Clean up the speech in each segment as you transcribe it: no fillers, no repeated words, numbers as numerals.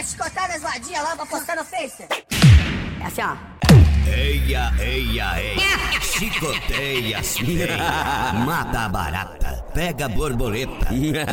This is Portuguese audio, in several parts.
chicotada as vadias lá pra postar no Face. É assim, ó. Eia, eia, eia, chicoteia as piranha, mata a barata, pega a borboleta.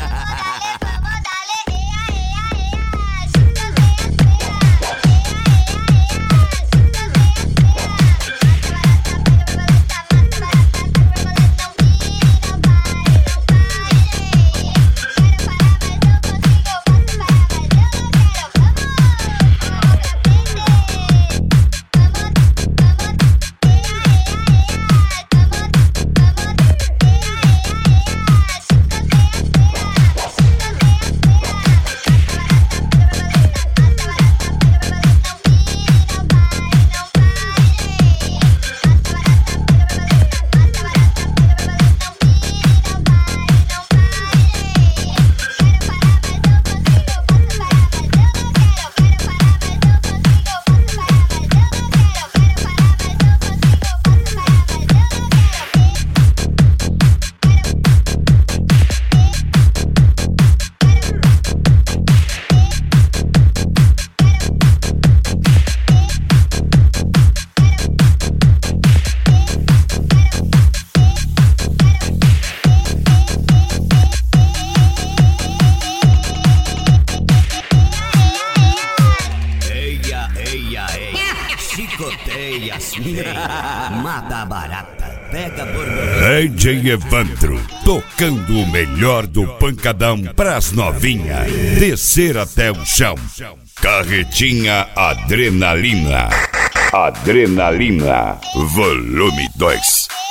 Chicoteia as piranha, mata a barata, pega a borboleta. DJ Evandro, tocando o melhor do pancadão pras novinhas, descer até o chão. Carretinha Adrenalina. Adrenalina, volume 2.